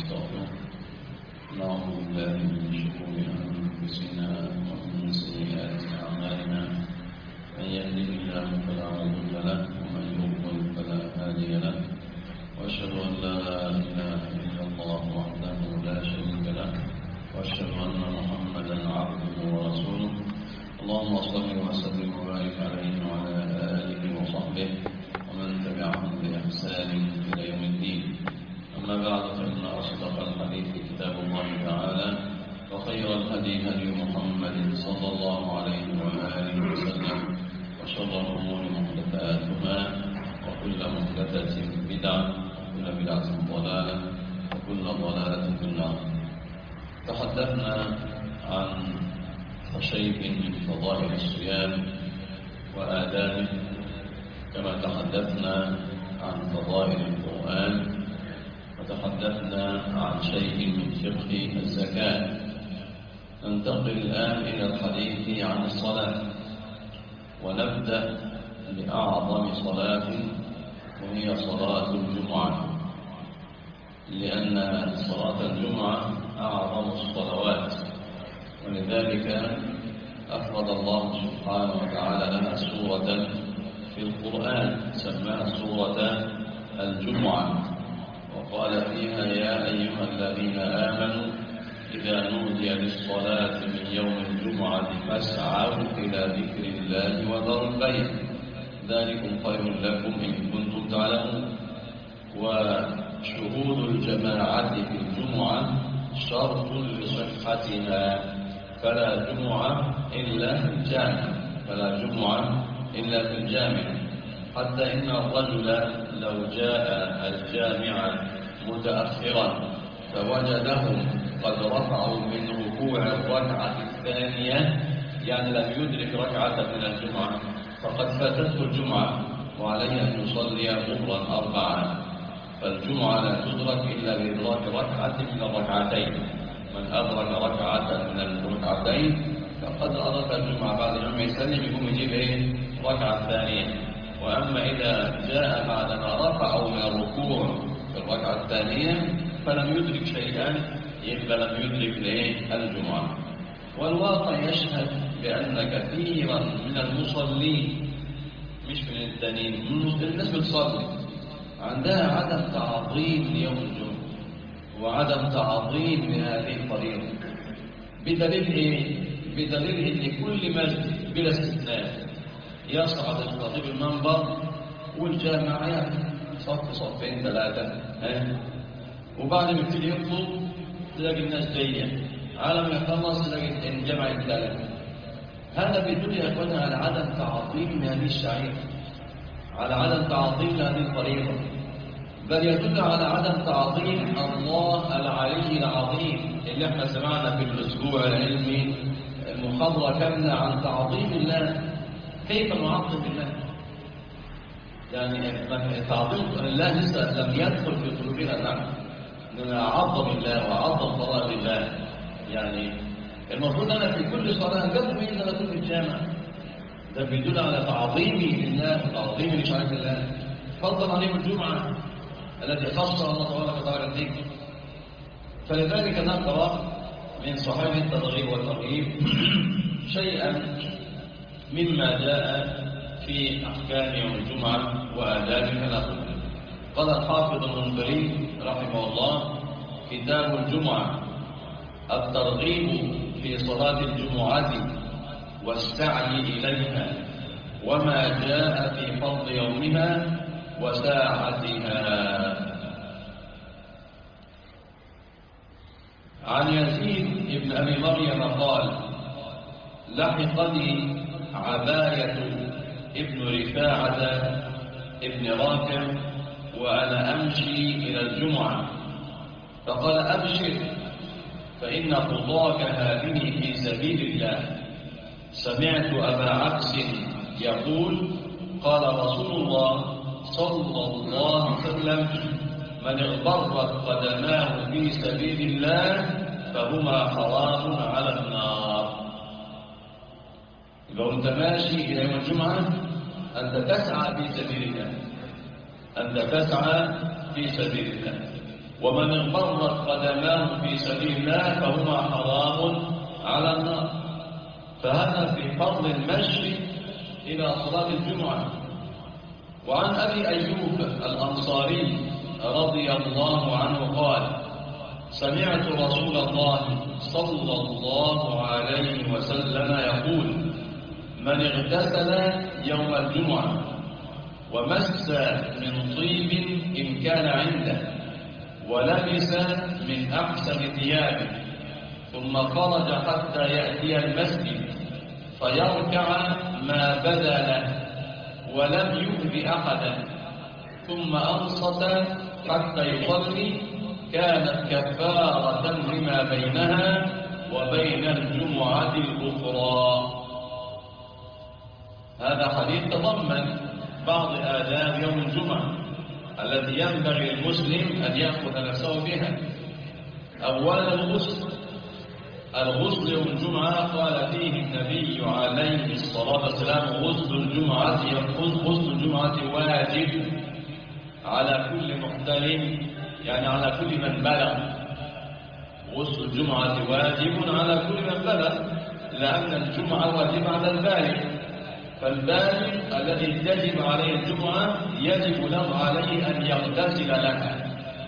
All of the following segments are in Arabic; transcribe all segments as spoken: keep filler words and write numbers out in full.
ونستغفره نعوذ بالله من شرور أنفسنا ومن سيئات أعمالنا من يهده الله فلا مضل له ومن يضلل فلا هادي له وأشهد أن لا إله إلا الله وحده لا شريك له وأشهد أن محمدا عبده ورسوله اللهم صل وسلم وبارك عليه وعلى آله وصحبه ومن تبعهم بإحسان إلى يوم الدين. أما بعد فإن أصدق الحديث كتاب الله تعالى وخير الهدي هدي محمد صلى الله عليه وآله وسلم وشر الأمور محدثاتها وكل محدثة بدعة وكل بدعة ضلالة وكل ضلالة في النار. تحدثنا عن شيء من فضائل الصيام وآدابه كما تحدثنا عن فضائل القرآن وتحدثنا عن شيء من فقه الزكاة. ننتقل الآن إلى الحديث عن الصلاة ونبدأ بأعظم صلاة وهي صلاة الجمعة، لأن صلاة الجمعة أعظم الصلوات ولذلك أفرد الله سبحانه وتعالى لها سورة في القرآن سماها سورة الجمعة وقال فيها يا أيها الذين آمنوا إذا نودي للصلاة من يوم الجمعة فاسعوا إلى ذكر الله وذروا البيع ذلكم خير لكم إن كنتم تعلمون. وشهود الجماعة في الجمعة شرط لصحتها فلا جمعة إلا في الجامع فلا جمعة إلا في الجامع حتى إن الرجل لو جاء الجامع متأخرا فوجدهم قد رفعوا من ركوع الركعة الثانية يعني لم يدرك ركعة من الجمعة فقد فاتته الجمعة وعليه أن يصلي ظهرا أربعا. فالجمعة لا تدرك إلا بإدراك ركعة من الركعتين. من أدرك ركعة من الركعتين فقد أدرك الجمعة بعد الجمعة يسلم يقوم يجيب إيه؟ ركعة ثانية. وأما إذا جاء بعدما رفعوا من الركوع في الركعة الثانية فلم يدرك شيئا يبقى لم يدرك ليه الجمعة. والواقع يشهد بأن كثيرا من المصلين مش من التانيين من الناس بتصلي عندها عدم تعظيم ليوم الجمعة وعدم تعظيم لهذه الفريضة. بدليل إيه؟ بدليل إن كل مسجد بلا استثناء يصعد الخطيب المنبر والجامعات صف صفين ثلاثة ها وبعد ما يبتدي يخطب تلاقي الناس جاية على ما يخلص تلاقي الجامعة ثلاثة. هذا بيدل يا اخوانا على عدم تعظيم هذه الشعيرة على عدم تعظيم هذه الفريضة بل يدل على عدم تعظيم الله العلي العظيم اللي احنا سمعنا في الأسبوع العلمي المحاضرة كاملة عن تعظيم الله. كيف نعظم الله؟ يعني تعظيم الله لسه لم يدخل في قلوبنا نعم أن أعظم الله وأعظم فضائل الله. يعني المفروض أنا في كل صلاة قبل أن أكون في الجامع ده بيدل على تعظيمي لله وتعظيمي لشريعة الله فضل عليهم الجمعة التي خص الله تبارك وتعالى الذكر. فلذلك نقرأ من صحيح الترغيب والترهيب شيئا مما جاء في أحكام يوم الجمعة وآدابها له. قال الحافظ المنذري رحمه الله كتاب الجمعة الترغيب في صلاة الجمعة والسعي إليها وما جاء في فضل يومها وساعتها. عن يزيد ابن أبي مريم قال لحقني عباية ابن رفاعة ابن رافع وأنا أمشي إلى الجمعة فقال أبشر فإن خطاك هذه في سبيل الله. سمعت أبا عبس يقول قال رسول الله صلى الله عليه وسلم من اغبرت قدماه في سبيل الله فهما حرام على النار. لو أنت ماشي إلى يوم الجمعة أنت تسعى في سبيل الله أنت تسعى في سبيل الله ومن اغبرت قدماه في سبيل الله فهما حرام على النار. فهذا في فضل المشي إلى صلاة الجمعة. وعن أبي أيوب الأنصاري رضي الله عنه قال: سمعت رسول الله صلى الله عليه وسلم يقول: من اغتسل يوم الجمعة ومس من طيب إن كان عنده ولبس من أحسن ثيابه ثم خرج حتى يأتي المسجد فيركع ما بدا له ولم يؤذ أحدا ثم أنصت حتى يصلي كانت كفارة لما بينها وبين الجمعة الأخرى. هذا حديث تضمن بعض آداب يوم الجمعة التي ينبغي المسلم أن يأخذ نفسه بها. أولا الغسل. الغسل يوم الجمعة قال فيه النبي عليه الصلاة والسلام: غسل الجمعة غسل الجمعة واجب على كل محتلم، يعني على كل من بلغ. غسل الجمعة واجب على كل من بلغ، لأن الجمعة واجب على البالغ، فالبالغ الذي تجب عليه الجمعة يجب له عليه أن يغتسل لها.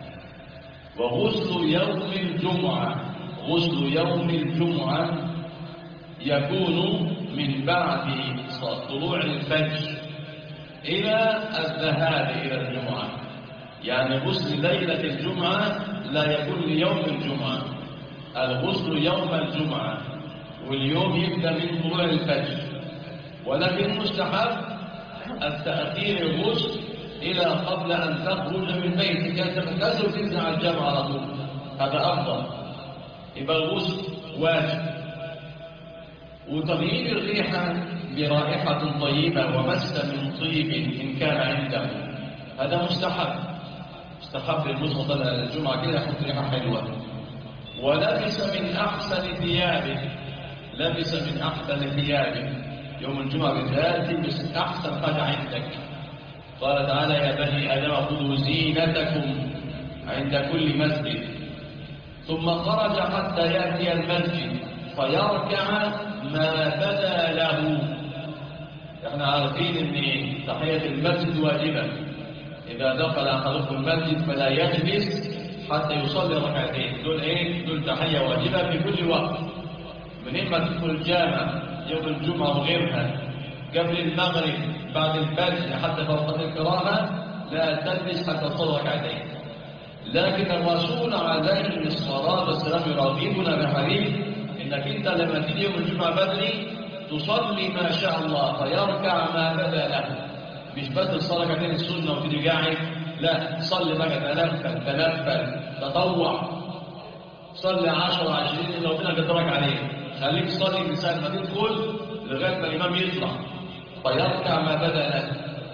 وغسل يوم الجمعة غسل يوم الجمعة يكون من بعد طلوع الفجر إلى الذهاب إلى الجمعة. يعني غسل ليلة الجمعة لا يكون ليوم الجمعة، الغسل يوم الجمعة، واليوم يبدأ من طلوع الفجر. ولكن مستحب التأخير الغسل إلى قبل أن تخرج من بيتك، أنت تغتسل وتنزل على الجامعة على طول، هذا أفضل. يبقى الغسل واجب. وتغيير الريحة برائحة طيبة ومس من طيب إن كان عنده، هذا مستحب. مستحب المسلم طلع الجمعة كده يحط ريحة حلوة. ولبس من أحسن ثيابه، لبس من أحسن ثيابه يوم الجمعة بالذات تلبس أحسن حاجة عندك. قال تعالى: يا بني آدم خذوا زينتكم عند كل مسجد. ثم خرج حتى يأتي المسجد فيركع ما بدا له. احنا عارفين ان تحية المسجد واجبة. إذا دخل أحدكم المسجد فلا يجلس حتى يصلي ركعتين. دول ايه؟ دول تحية واجبة في كل وقت. من إما تدخل الجامع يوم الجمعة وغيرها قبل المغرب بعد الفجر حتى فرقة القراءة لا تجلس حتى تصلي ركعتين. لكن الرسول عليه الصلاة والسلام يراقبنا بحديث إنك أنت لما تيجي يوم الجمعة بدري تصلي ما شاء الله فيركع ما بدا له. مش بس تصلي ركعتين السنة وتيجي قاعد، لا، صلي بقى تنفل تنفل تطوع، صلي عشرة عشرين اللي ربنا قدرك عليه. خليك تصلي من ساعة ما تدخل لغاية ما الإمام يطلع فيركع ما بدا له.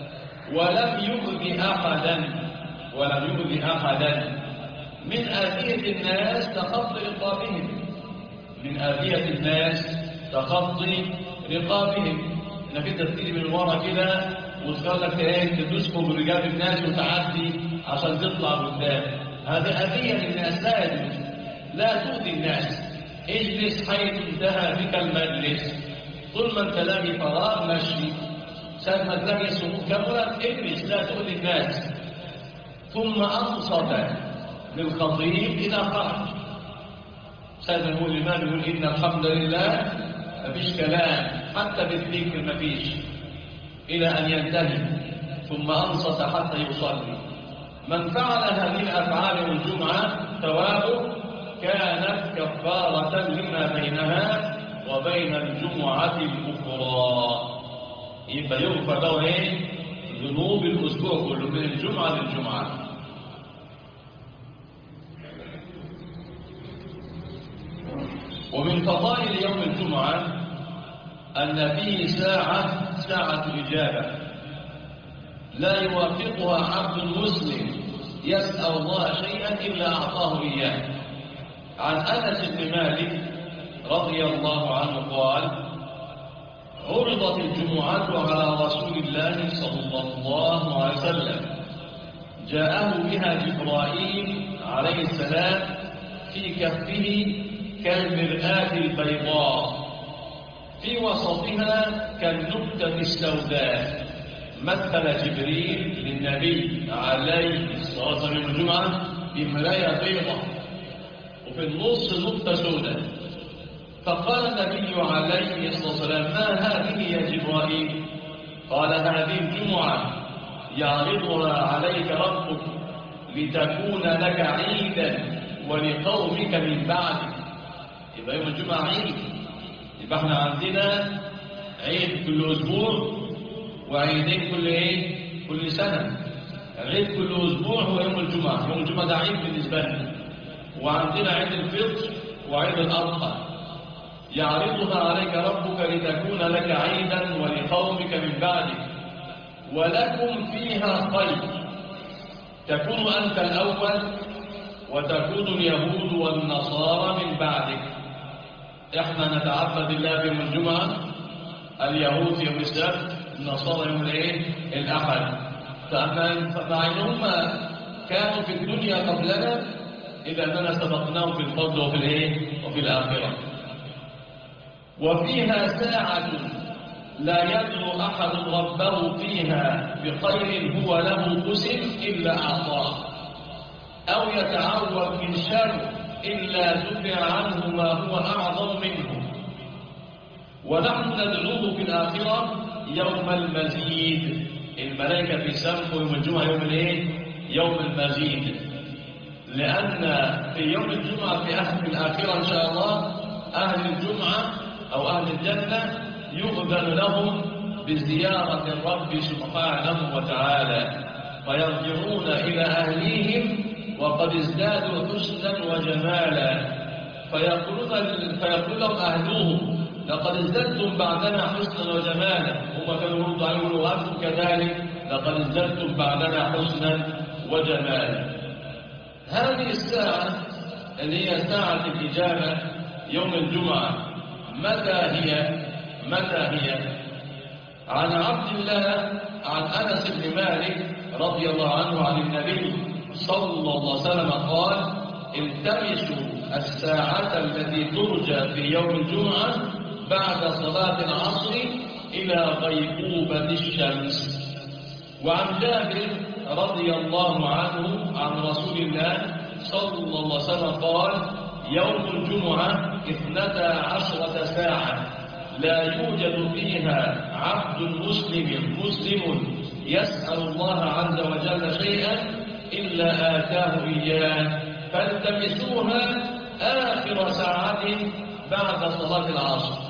ولم يؤذي أحدا ولم يؤذي أحدا. من آذية الناس تخطي رقابهم، من آذية الناس تخطي رقابهم. انك انت تيجي من ورا كده وتقول لك ايه تدوس فوق رجال الناس وتعدي عشان تطلع قدام، هذه آذية للناس، لا يجوز. لا تؤذي الناس، اجلس حيث انتهى بك المجلس. طول ما انت لاقي فراغ مشي، ساعة ما تلاقي سموم كاملة اجلس، لا تؤذي الناس. ثم أنصت للخطيب إذا خرج. ساعة ما يقول الإمام يقول إن الحمد لله، مفيش كلام حتى بالذكر مفيش إلى أن ينتهي. ثم أنصت حتى يصلي. من فعل هذه الأفعال يوم الجمعة ثوابه كانت كفارة لما بينها وبين الجمعة الأخرى. يبقى يغفر له ايه؟ ذنوب الأسبوع كله من الجمعة للجمعة. ومن فضائل يوم الجمعة أن فيه ساعة ساعة إجابة لا يوافقها عبد مسلم يسأل الله شيئا إلا أعطاه إياه. عن أنس بن مالك رضي الله عنه قال: عرضت الجمعة على رسول الله صلى الله عليه وسلم، جاءه بها جبرائيل عليه السلام في كفه كالمرآة البيضاء في وسطها كالنكتة السوداء. مثل جبريل للنبي عليه الصلاة والسلام يوم الجمعة بمراية بيضاء وفي النص نقطة سوداء. فقال النبي عليه الصلاة والسلام: ما هذه يا جبرائيل؟ قال: هذه الجمعة يعرضها عليك ربك لتكون لك عيدا ولقومك من بعدك. يبقى يوم الجمعة عيد، يبقى احنا عندنا عيد كل أسبوع وعيدين كل ايه؟ كل سنة. العيد كل أسبوع هو يوم الجمعة، يوم الجمعة ده عيد بالنسبة لنا. وعندنا عيد الفطر وعيد الأضحى يعرضها عليك ربك لتكون لك عيدا ولقومك من بعدك ولكم فيها خير، تكون أنت الأول وتكون اليهود والنصارى من بعدك. احنا نتعبد الله يوم الجمعة، اليهود يوم السبت، النصارى يوم الايه؟ الأحد. فمع انهم كانوا في الدنيا قبلنا إلا أننا سبقناهم في الفضل وفي الايه؟ وفي الآخرة. وفيها ساعة لا يدعو أحد ربه فيها بخير هو له قسم إلا أعطاه، أو يتعوذ من شر إلا دفع عنه ما هو أعظم منه. ونحن ندعوه في الآخرة يوم المزيد. الملائكة بيسموا يوم الجمعة يوم الايه؟ يوم المزيد، لأن في يوم الجمعة في أهل الآخرة إن شاء الله أهل الجمعة أو أهل الجنة يؤذن لهم بزيارة الرب سبحانه وتعالى فيرجعون إلى أهليهم وقد ازدادوا حسنا وجمالا، فيقولون فيقول لهم أهلوهم: لقد ازددتم بعدنا حسنا وجمالا. هم كانوا يردوا عليه يقولوا: أنتم كذلك، لقد ازددتم بعدنا حسنا وجمالا. هذه الساعة اللي هي ساعة الإجابة يوم الجمعة متى هي؟ متى هي؟ عن عبد الله عن أنس بن مالك رضي الله عنه عن النبي صلى الله عليه وسلم قال: التمسوا الساعة التي ترجى في يوم الجمعة بعد صلاة العصر إلى غيبوبة الشمس. وعن جابر رضي الله عنه عن رسول الله صلى الله عليه وسلم قال: يوم الجمعة اثنتا عشرة ساعة لا يوجد فيها عبد مسلم مسلم يسأل الله عز وجل شيئا إلا آتاه إياه، فالتمسوها آخر ساعة بعد صلاة العصر.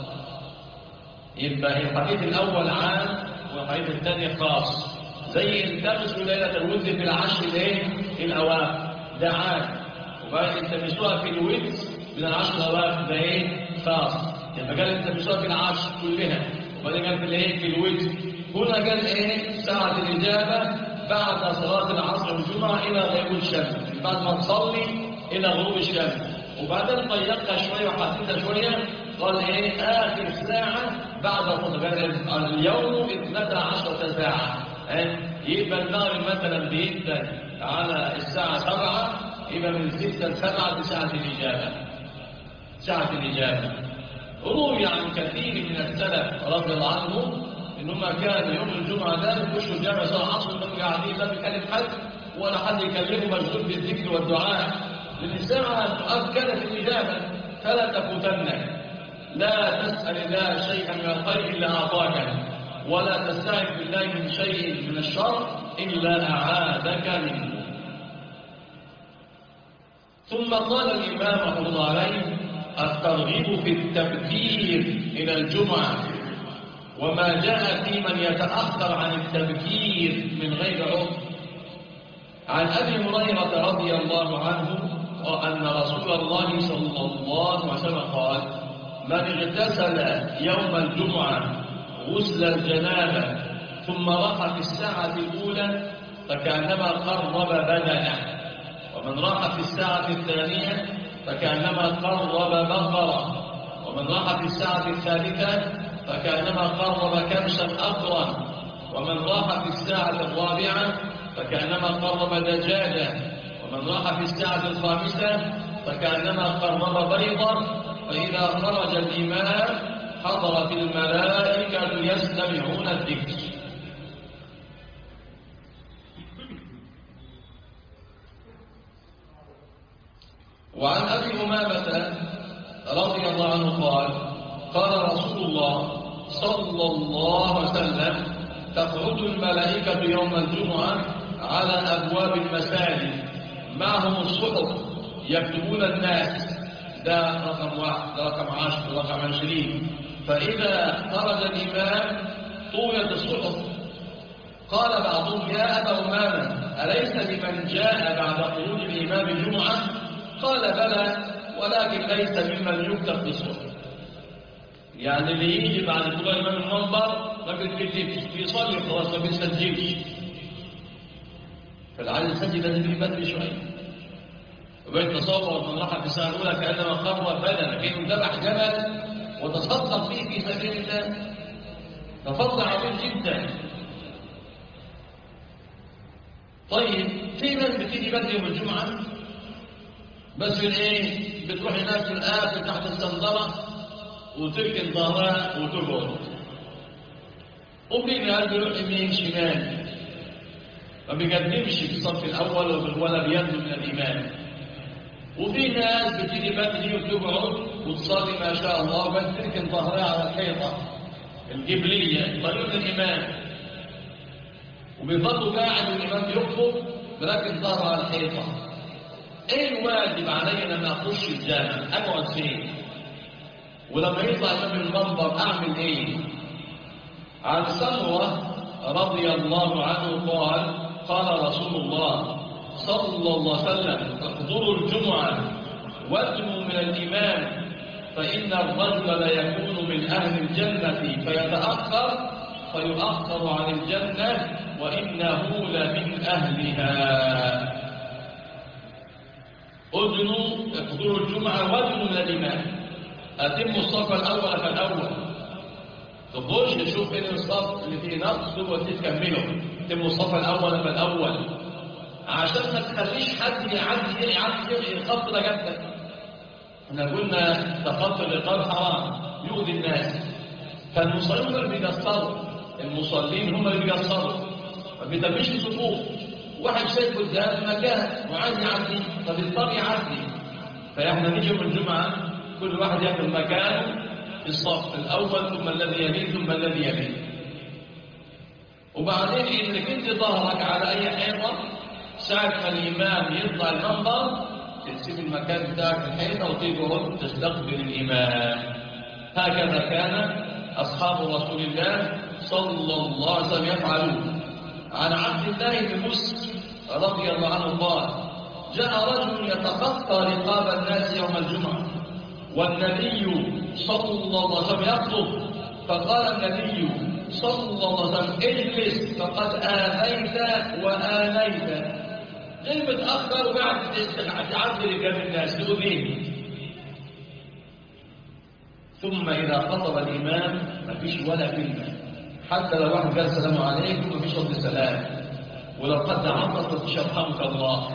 يبقى الحديث الأول عام والحديث الثاني خاص. زي التمسوا ليلة الود في العشر الايه؟ الأواخر، ده عام. وبعدين التمسوها في الود من العشر الأواخر، ده ايه؟ خاص. يبقى قال التمسوها في العشر كلها، وبعدين قال في الايه؟ في الود. هنا قال ايه؟ ساعة الإجابة بعد صلاة العصر والجمعة إلى غيبوبة الشمس، بعد ما تصلي إلى غروب الشمس. وبعدين ضيقها شوية وحسيتها شوية، قال ايه؟ آخر ساعة بعد صلاة اليوم اثنتا عشرة ساعة. يبقى المغرب مثلا بيبدأ على الساعة سبعة، يبقى من ستة لسبعة ساعة الإجابة. ساعة الإجابة روي عن كثير من السلف رضي الله عنهم إنهم كانوا يوم الجمعة ده يخشوا الجامع صلاة العصر وهم قاعدين لا بيكلم حد ولا حد يكلمه، مشغول بالذكر والدعاء، لأن الساعة مؤكدة الإجابة فلا تفوتنك. لا تسأل الله شيئا من الخير إلا أعطاك، ولا تستعذ بالله من شيء من الشر إلا أعاذك منه. ثم قال الإمام رحمه الله عليه: الترغيب في التبكير إلى الجمعة وما جاء في من يتأخر عن التبكير من غير عذر. عن أبي هريرة رضي الله عنه أن رسول الله صلى الله عليه وسلم قال: من اغتسل يوم الجمعة غسل الجنابة ثم راح في الساعة الأولى فكأنما قرب بدنه، ومن راح في الساعة الثانية فكأنما قرب بقرة، ومن راح في الساعة الثالثة فكأنما قرب كبشا أقرا، ومن راح في الساعة الرابعة فكأنما قرب دجاجة، ومن راح في الساعة الخامسة فكأنما قرب بيضا، فإذا خرج الإمام حضرت الملائكة يستمعون الذكر. وعن أبي أمامة رضي الله عنه قال قال رسول الله صلى الله عليه وسلم تقعد الملائكة يوم الجمعة على أبواب المساجد معهم الصحف يكتبون الناس، ده رقم واحد، ده رقم عشر، ده رقم عشرين. فإذا خرج الإمام طويت الصحف. قال بعضهم يا أبا أمامة أليس لمن جاء بعد خروج الإمام جمعة؟ قال بلى، ولكن ليس ممن يكتب في الصحف. يعني اللي يجي بعد طلوع الإمام المنبر ما بيكتبش، بيصلي خلاص ما بيسجلش. فالعالم يسجل لازم يبدل شوية. وبين تصور من راح في السنة الأولى كأنما قرب بدنه، كأنه ذبح جبل وتصدق به في سبيل الله، ففضل عظيم جدا. طيب في ناس بتيجي بدري يوم الجمعة بس الايه بتروح هناك في الآخر تحت الصندرة وتركن ظهرها وتقعد، وفي ناس بيروح يمين شمال ما بيقدمش في الصف الأول ولا بيدنو من الإمام، وفي ناس بتيجي بدري وتقعد وتصلي ما شاء الله بس تركن ظهرها على الحيطة القبلية طريق الإمام، وبيظلوا قاعد والإمام يخطب بركن ظهره على الحيطة. ايه الواجب علي لما اخش الجامع؟ اقعد فين؟ ولما يطلع الامام المنبر اعمل ايه؟ عن سمرة رضي الله عنه قال قال رسول الله صلى الله عليه وسلم احضروا الجمعة وادنوا من الإمام فإن الرجل لا يكون من أهل الجنة فيتأخر فيؤخر عن الجنة وإنه لمن أهلها. أدنوا احضروا الجمعة وادنوا من الإمام، أتموا الصف الأول فالأول، تخش تشوف فين الصف اللي فيه نقص تبقى تكمله، أتموا الصف الأول فالأول عشان ما تخليش حد يعدي يعدي الخط ده جنبك. احنا قلنا تخطي الرقاب حرام يؤذي الناس، فالمصلين هم اللي بيقصروا، المصلين هم اللي بيقصروا ما بيتمش الصفوف. واحد شايف قدام مكان وعايز يعدي فبيضطر يعدي، فاحنا نيجي يوم الجمعه كل واحد ياخذ مكانه في الصف الاول ثم الذي يليه ثم الذي يليه. وبعدين انك انت ظهرك على اي حيطه ساعه ما الامام يطلع المنبر تسيب المكان بتاعك في الحيطه وتقعد تستقبل الامام. هكذا كان اصحاب رسول الله صلى الله عليه وسلم يفعلون. عن عبد الله بن مسلم رضي الله عنه قال جاء رجل يتخطى رقاب الناس يوم الجمعة والنبي صلى الله عليه وسلم يخطب، فقال النبي صلى الله عليه وسلم اجلس فقد آذيت وآنيت. جاي متأخر وقاعد تعدي رقاب الناس تؤذيه. ثم إذا خطب الإمام ما فيش ولا كلمة، حتى لو واحد قال السلام عليكم ما فيش رد السلام، ولو قد عطس مش يرحمك الله.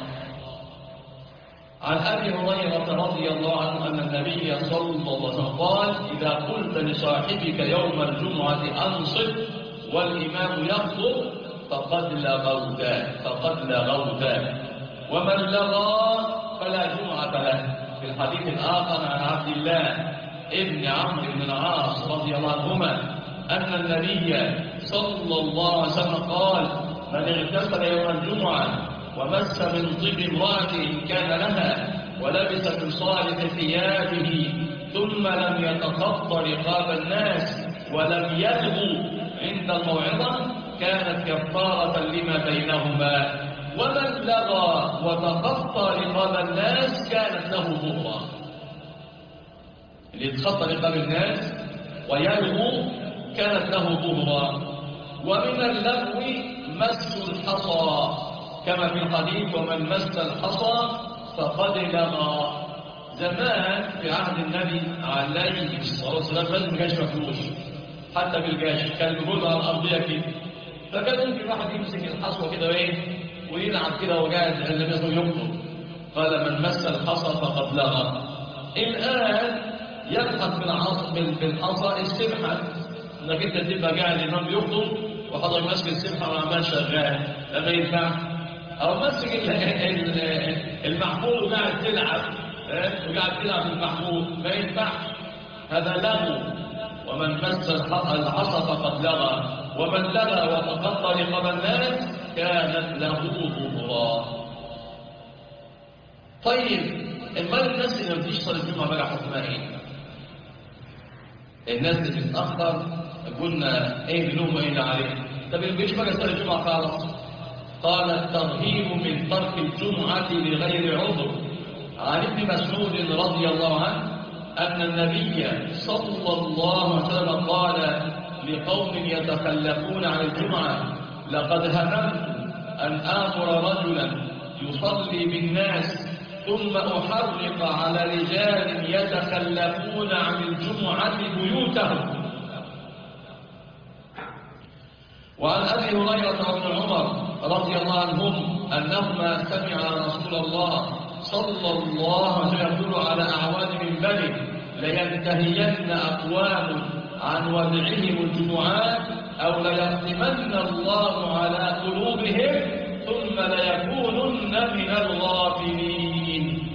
عن أبي هريرة رضي الله عنه أن النبي صلى الله عليه وسلم قال إذا قلت لصاحبك يوم الجمعة أنصت والإمام يخطب فقد لغوت فقد لغوت ومن لغى فلا جمعة له. في الحديث الآخر عن عبد الله ابن عمرو بن العاص رضي الله عنهما أن النبي صلى الله عليه وسلم قال من اغتسل يوم الجمعة ومس من طيب امرأته إن كان لها ولبس من صالح ثيابه ثم لم يتخطى رقاب الناس ولم يلغو عند الموعظة كانت كفارة لما بينهما، ومن لغى وتخطى رقاب الناس كانت له ظهرا. اللي يتخطى رقاب الناس ويلغو كانت له ظهرا. ومن اللغو مس الحصى كما في الحديث ومن مس الحصى فقد لغى. زمان في عهد النبي عليه الصلاة والسلام بس ما كانش مفروش حتى بالجاش، كان بيقولوا على الأرضية كده، فكان ممكن واحد يمسك الحصوة كده وايه ويلعب كده وقاعد النبي صلى الله عليه وسلم يخطب، قال من مس الحصى فقد لغى. الآن يلحق بالعصا بالحصى السبحة، انك انت تبقى قاعد الامام بيخطب وحضرتك ماسك السبحة وعمال شغال، ده ما ينفعش. او ماسك المحمول وقاعد تلعب وقاعد تلعب بالمحمول، ما ينفعش، هذا لغو. ومن مس العصا فقد لغى، ومن لغى وتخطى رقاب الناس كانت له ظهرا. طيب امال الناس اللي ما بتجيش صلاه الجمعه بقى حكمها ايه؟ الناس اللي بتتاخر قلنا ايه لهم وايه عليه؟ طب اللي ما بيجيش بقى صلاه الجمعه خالص، قال الترهيب من ترك الجمعه لغير عذر. عن ابن مسعود رضي الله عنه أن النبي صلى الله عليه وسلم قال لقوم يتخلفون عن الجمعة: لقد هممت أن آمر رجلا يصلي بالناس ثم أحرق على رجال يتخلفون عن الجمعة بيوتهم. وعن أبي هريرة وابن عمر رضي الله عنهم أنهما سمع رسول الله صلى الله عليه وسلم يقول على أعوان منبره: لينتهين أقوام عن ودعهم الجمعات أو ليختمن الله على قلوبهم ثم ليكونن من الغافلين.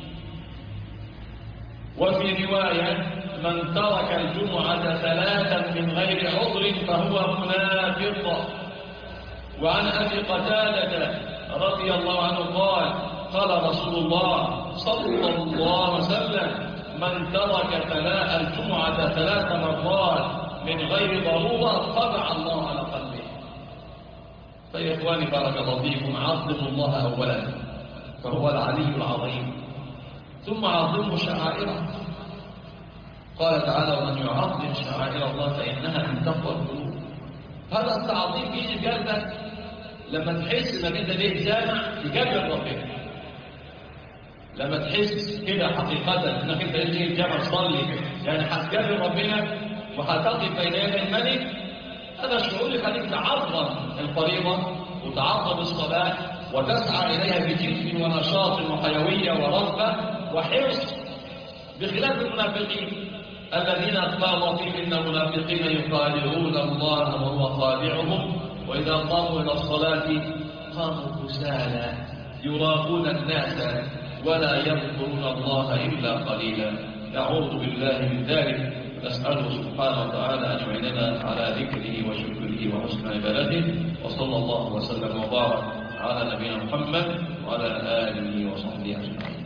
وفي رواية: من ترك الجمعة ثلاثا من غير عذر فهو منافق. وعن أبي قتادة رضي الله عنه قال: قال رسول الله صلى الله عليه وسلم: من ترك الجمعة ثلاث مرات من غير ضرورة طبع الله على قلبه. فيا إخواني بارك الله فيكم، عظموا الله أولا فهو العلي العظيم، ثم عظموا شعائره. قال تعالى: ومن يعظم شعائر الله فإنها من تقوى القلوب. هذا التعظيم بيجي في قلبك لما تحس انك انت ليه جامع تجابر ربنا، لما تحس كده حقيقة انك انت ليه الجامع تصلي، يعني هتجابر ربنا وهتقف بين يدي الملك. هذا الشعور يخليك تعظم الفريضة وتعظم الصلاة وتسعى إليها بجد ونشاط وحيوية ورغبة وحرص، بخلاف المنافقين الذين قال فيهم إن المنافقين يخادعون الله وهو خادعهم وإذا قاموا إلى الصلاة قاموا كسالى يراقون الناس ولا يذكرون الله إلا قليلا. نعوذ بالله من ذلك، نسأله سبحانه وتعالى أن يعيننا على ذكره وشكره وحسن عبادته. وصلى الله وسلم وبارك على نبينا محمد وعلى آله وصحبه أجمعين.